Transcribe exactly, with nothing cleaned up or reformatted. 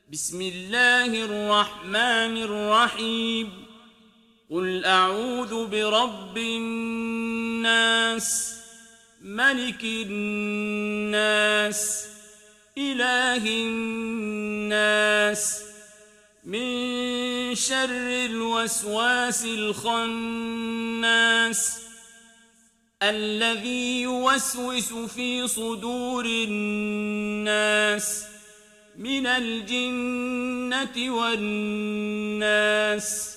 بسم الله الرحمن الرحيم قل أعوذ برب الناس ملك الناس إله الناس من شر الوسواس الخناس الذي يوسوس في صدور الناس من الجنة والناس